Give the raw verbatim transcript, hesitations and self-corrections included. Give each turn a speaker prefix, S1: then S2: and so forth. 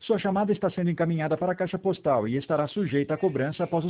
S1: Sua chamada está sendo encaminhada para a caixa postal e estará sujeita a cobrança após o